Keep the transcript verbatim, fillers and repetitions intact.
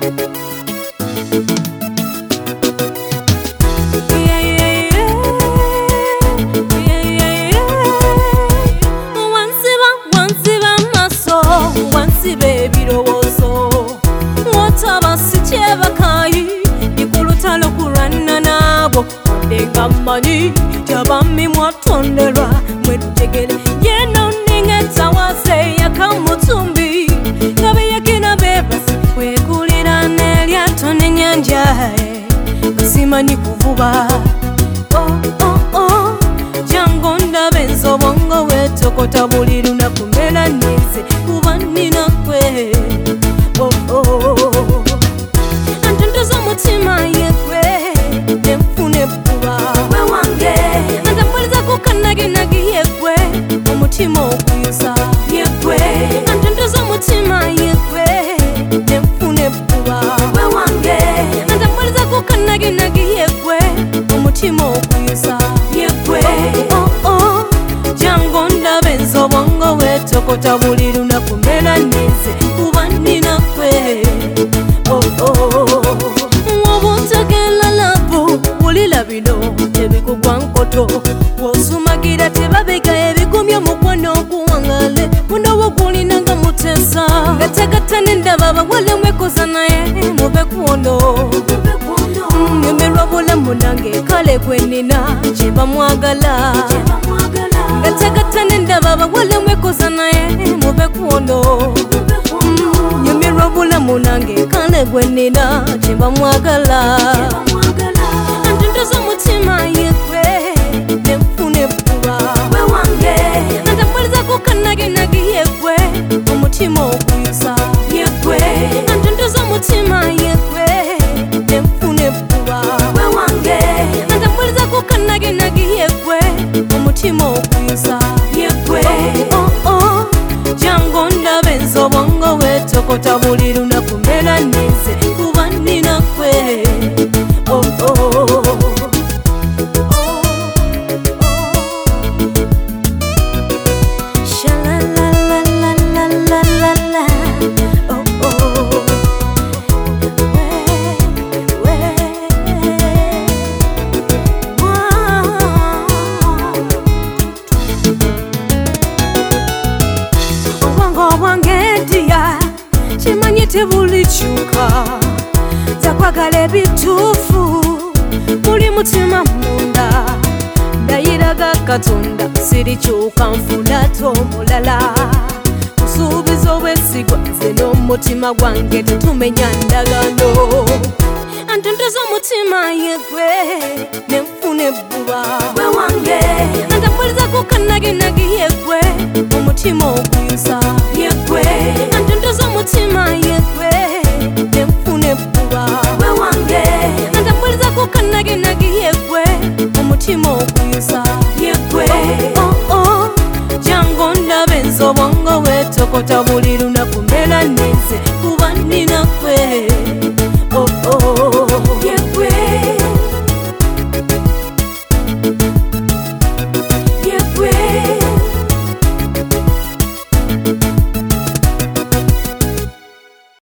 Mani jabami mwatonderwa mwetegele yeno ningeta wase yakamutumbi kabe yakina bebasi kwekulira nelyato nenyanja kasimani kuvuba oh oh oh jango ndabe nsobongo wetokota buli lunaku mera nize kuba nina kwe oh oh antondoza mutima yekwe nemfune umutima okuyusa yekwe antondoza umutima yekwe nemfune buba we wange antambuliza kukannaginagi yekwe umutima okuyusa yekwe oh oh jango ndabe nsobongo wetokota buli lunaku mera nize kuba nina kwe oh oh wobuntegela labu wulila bino tebikugwa nkoto wosumagira tebabega ebigumya mukwano okuwangale muno wogulina nga mutesa gatagatane ndaba abawala mwekoza naye mube kuono nyumirwa bulamu nange kale gwenina kyemba mwagala gatagatane ndaba abawala mwekoza naye mube kuono nyumirwa bulamu nange kale gwenina kyemba mwagala antondoza umutima yekwe nemfune buba we wange antambuliza kukannaginagi yekwe umutima okuyusa yekwe antondoza umutima yekwe nemfune buba we wange antambuliza kukannaginagi yekwe umutima okuyusa yekwe oh oh jango ndabe nsobongo wetokota buli lunaku mera nize kuba nina kwe oh oh tebulikyuka zakwagala ebituufu muli mutima munda ndayiraga katonda sirikyuka nfunato omulala nsuubiza obwesigwa nze n'omutima gwange tetumenya ndagano antondoza omutima yegwe nenfune buba we wange antambuliza kukannaginagi yegwe omutima okuyusa yegwe antondoza omutima yegwe nemfune buba we wange antambuliza kukannaginagi yegwe omutima okuyusa yegwe oh oh jango ndabe nsobongo wetokota buli